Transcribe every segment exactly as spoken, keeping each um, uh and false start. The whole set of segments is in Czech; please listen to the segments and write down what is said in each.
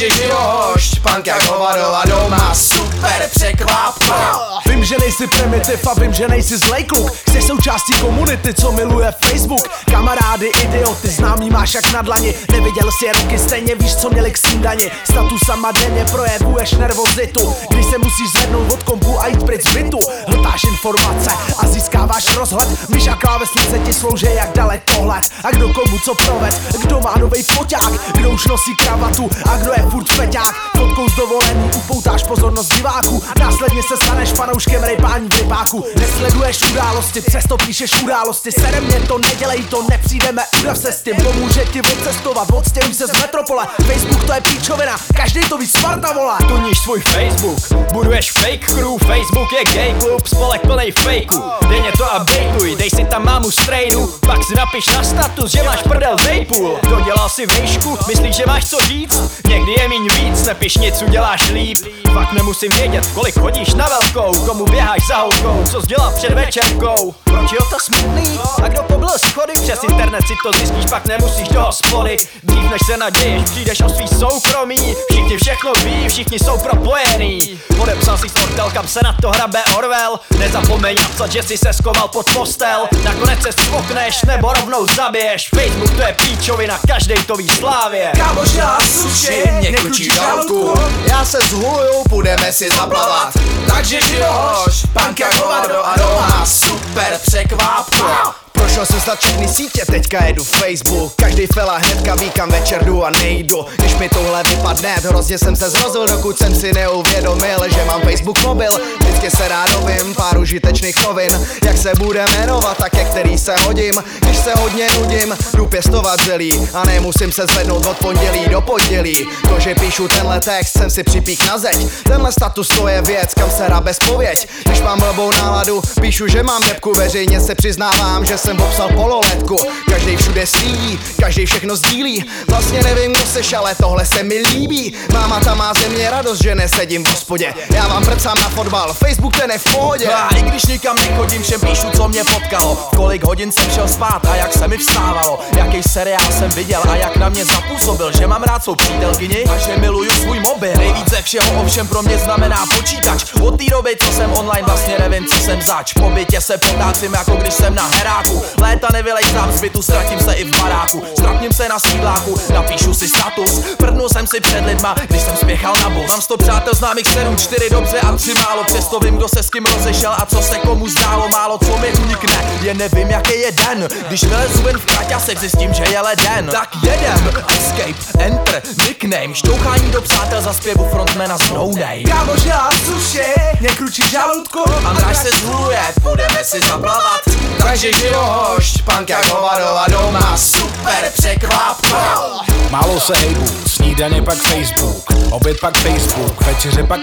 Takže živošť, punk jak hovado a doma super překvápko. Vím, že nejsi primitiv a vím, že nejsi zlej kluk. Jsi součástí komunity, co miluje Facebook. Kamarády, idioty, známý máš jak na dlani. Neviděl si roky, stejně víš, co měli k snídani. Statusama denně projevuješ nervozitu, když se musíš zvednout od kompu a jít pryč z bytu. Hltáš informace a získáváš rozhled. Myš a klávesnice ti slouží jak dalekohled. A kdo komu co proved, kdo má novej foťák, kdo už nosí kravatu a kdo je furt feťák. Fotkou z dovolení upoutáš pozornost diváků. Následně se staneš fanouškem rejpání v rybáku. Nesleduješ události, přesto píšeš události. Sere mě to, nedělej to, nepřijdeme, udav se s tím. Pomůže ti odcestovat, odstěhuj se z metropole. Facebook to je píčovina, každý to ví, Sparta volá. Tuníš svůj Facebook, buduješ fake crew. Facebook je gay klub, spolek plnej fejků. Denně to updateuj, dej si tam mámu strejdu. Pak si napiš na status, že máš prdel vejpůl. Dodělal si vejšku, myslíš, že máš co říct? Někdy je míň víc, nepiš nic, uděláš líp. Fakt nemusím vědět, kolik chodíš na velkou, komu běháš za holkou, co jsi dělal před večerkou. Proč je to smutný? A kdo poblil schody? Přes internet si to zjistíš, pak nemusíš do hospody. Dřív než se naděješ, přijdeš o svý soukromí. Všichni všechno ví, všichni jsou propojený. Podepsal si sportel, kam se na to hrabe Orwell. Nezapomeň napsat, že si se skoval pod postel. Nakonec se spokneš, nebo rovnou zabiješ. Facebook to je píčovina, každej to ví slávě. Kámoš na suši, nekručí žaludku. Já se zhuluju, budeme si zaplavat. Takže živoš, punk jak hovado a doma super překvápko. Prošel jsem snad všechny sítě, teďka jedu Facebook. Každý fela hnedka ví, kam večer jdu a nejdu. Když mi tohle vypadne, hrozně jsem se zrozil, dokud jsem si neuvědomil, že mám Facebook mobil. Vždycky se rád dovím pár užitečných novin, jak se bude jmenovat a ke který se hodím. Když se hodně nudím, jdu pěstovat zelí a nemusím se zvednout od pondělí do pondělí. To, že píšu tenhle text, jsem si připík na zeď. Tenhle status to je věc, kam se rabe zpověď. Když mám blbou náladu, píšu, že mám depku, veřejně se přiznávám, že jsem popsal pololetku. Každej všude slídí, každej všechno sdílí. Vlastně nevím, kdo seš, ale tohle se mi líbí. Máma tam má ze mě radost, že nesedím v hospodě. Já vám prcám na fotbal, Facebook ten je v pohodě. A i když nikam nechodím, všem píšu, co mě potkalo. Kolik hodin jsem šel spát a jak se mi vstávalo. Jaký seriál jsem viděl a jak na mě zapůsobil. Že mám rád svou přítelkyni a že miluju svůj mobil. Nejvíc ze všeho ovšem pro mě znamená počítač. Od té doby, co jsem online, vlastně nevím, co jsem zač. Po bytě se potácím, jako když jsem na heráku. Léta nevylejzám z bytu, ztratím se i v baráku. Strapním se na sídláku, napíšu si status. Prdnul jsem si před lidma, když jsem spěchal na bus. Mám sto přátel známých sedm, čtyři dobře a tři málo. Přesto vím, kdo se s kým rozešel a co se komu zdálo. Málo co mi unikne, jen nevím, jaký je den. Když vylezu ven v kraťasech, zjistím, že je leden. Tak jedem, escape, enter, nickname. Šťouchání do přátel za zpěvu frontmana z No Name. Kámoš na suši, nekručí žaludku. A náš se zhuluje, budeme si zaplavat. Takže živošť, punk jak hovado a doma super překvápko. Málo se hejbu, snídaně pak Facebook, oběd pak Facebook, večeře pak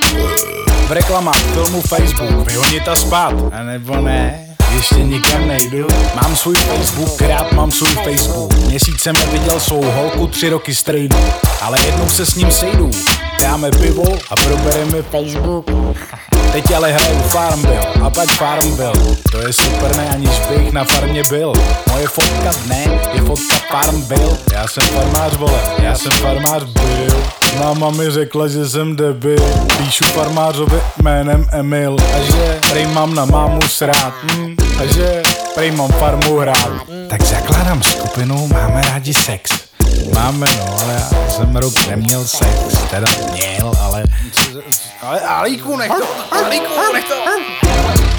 v reklamách filmu Facebook, vyhonit a spát, a nebo ne, ještě nikam nejdu. Mám svůj Facebook, rád mám svůj Facebook, měsíc jsem neviděl svou holku, tři roky strejdu, ale jednou se s ním sejdu, dáme pivo a probereme Facebook. Teď ale hraju Farmville a pak Farmville. To je super, ne, aniž bych na farmě byl. Moje fotka dne je fotka Farmville. Já jsem farmář, vole, já jsem farmář byl. Máma mi řekla, že jsem debil. Píšu farmářovi jménem Emil. A že prej mám na mámu srát. hm, A že prej mám farmu hrát. Tak zakládám skupinu, máme rádi sex. Máme, no, ale já jsem rok neměl sex. Teda měl, ale... Ale Alíku, nech to, Alíku, nech to.